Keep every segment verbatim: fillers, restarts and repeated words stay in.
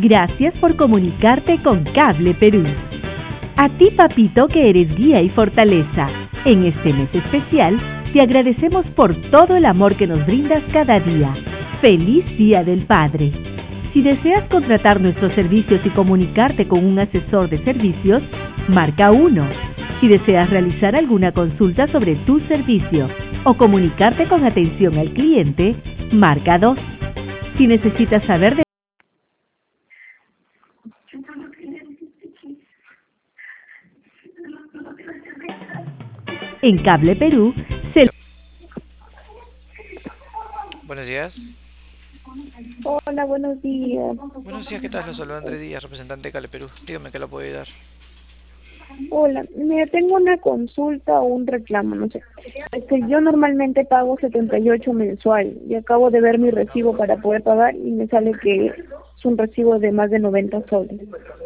Gracias por comunicarte con Cable Perú. A ti, papito, que eres guía y fortaleza. En este mes especial, te agradecemos por todo el amor que nos brindas cada día. ¡Feliz Día del Padre! Si deseas contratar nuestros servicios y comunicarte con un asesor de servicios, marca uno. Si deseas realizar alguna consulta sobre tu servicio o comunicarte con atención al cliente, marca dos. Si necesitas saber de En Cable Perú, se... Buenos días. Hola, buenos días. Buenos días, ¿qué tal? Los saluda Andrés Díaz, representante de Cable Perú. Dígame, ¿qué le puedo ayudar? Hola, mira, tengo una consulta o un reclamo, no sé. Este, yo normalmente pago setenta y ocho mensual y acabo de ver mi recibo para poder pagar y me sale que es un recibo de más de noventa soles.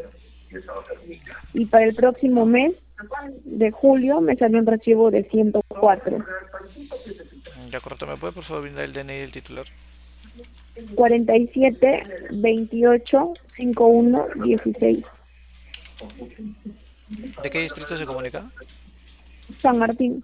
Y para el próximo mes de julio me sale un recibo de ciento cuatro. Ya, correcto. ¿Me puede por favor brindar el D N I del titular? cuarenta y siete, veintiocho, cincuenta y uno, dieciséis. ¿De qué distrito se comunica? San Martín.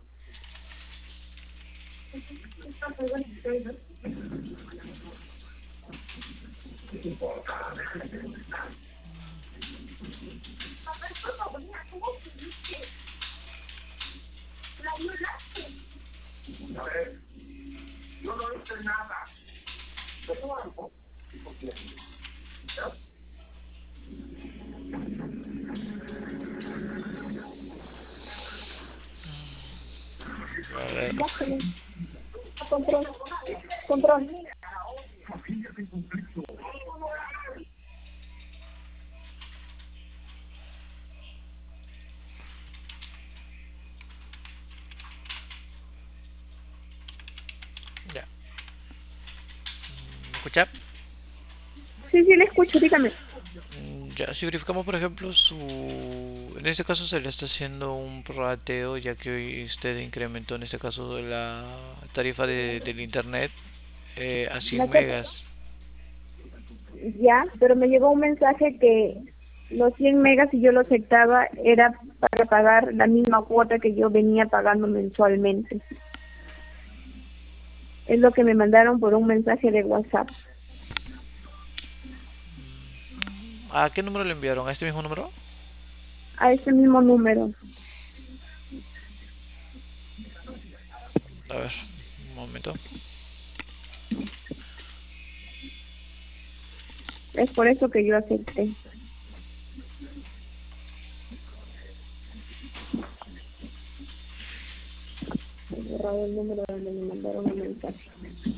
A ver. Bájale. Control. Control. Ya. ¿Me escucha? Sí, sí, le escucho, dígame. Mm, Ya, si verificamos, por ejemplo, su... En este caso se le está haciendo un prorrateo, ya que hoy usted incrementó, en este caso, la tarifa de, del internet eh, a Me cien acep- megas. Ya, pero me llegó un mensaje que los cien megas, si yo lo aceptaba, era para pagar la misma cuota que yo venía pagando mensualmente. Es lo que me mandaron por un mensaje de WhatsApp. ¿A qué número le enviaron? ¿A este mismo número? A ese mismo número. A ver, un momento. Es por eso que yo acepté. He borrado el número donde me mandaron el mensaje.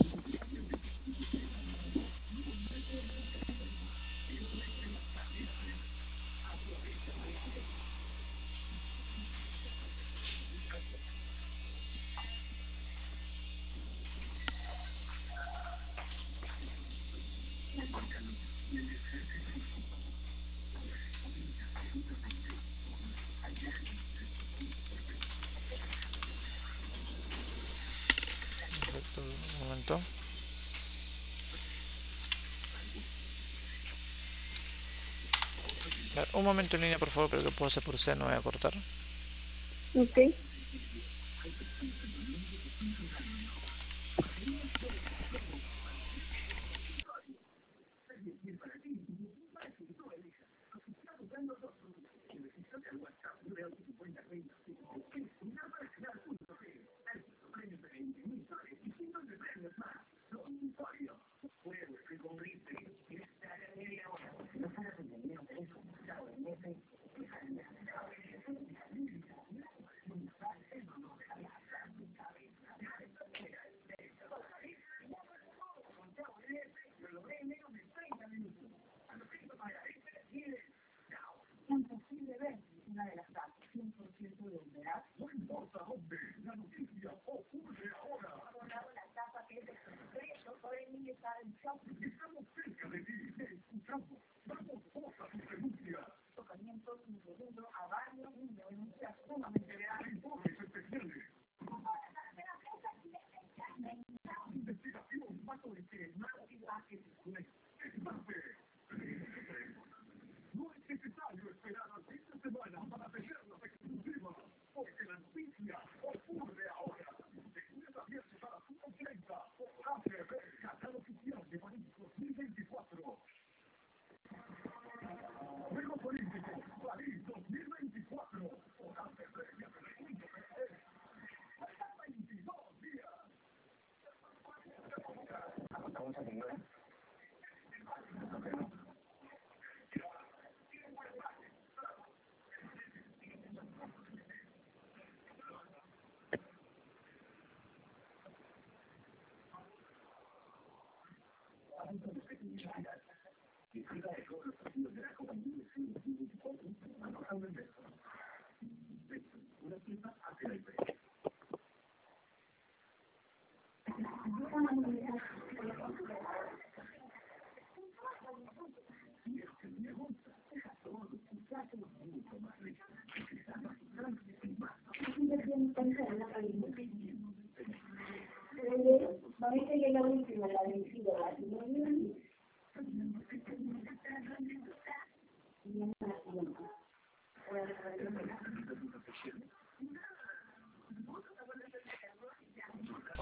Perfecto, un momento. A ver, un momento en línea, por favor, creo que puedo hacer por usted, no voy a cortar. Ok.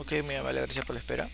Ok, muy amable, gracias por la espera.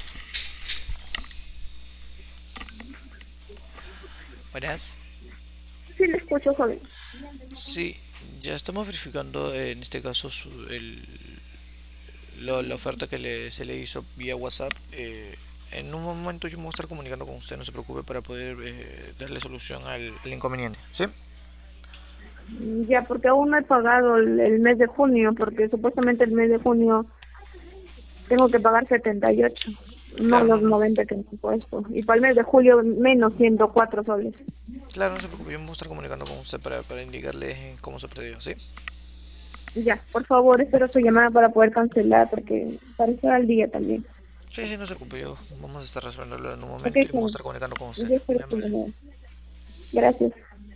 Buenas. Sí, le escucho, joven. Sí, ya estamos verificando eh, en este caso su, el, lo- la oferta que le, se le hizo vía WhatsApp. Eh, en un momento yo me voy a estar comunicando con usted, no se preocupe, para poder eh, darle solución al, al inconveniente. ¿Sí? Ya, porque aún no he pagado el, el mes de junio, porque supuestamente el mes de junio tengo que pagar setenta y ocho, no Claro, no, los no. noventa que me han puesto. Y para el mes de julio menos ciento cuatro soles. Claro, no se preocupe, yo me voy a estar comunicando con usted para, para indicarle cómo se procedió. ¿Sí? Ya, por favor, espero su llamada para poder cancelar, porque para estar al día también. Sí, sí, no se preocupe, yo vamos a estar resolviéndolo en un Ok, momento y vamos a joven. estar comunicando con usted. Yo Muy espero su amable. llamada. Gracias.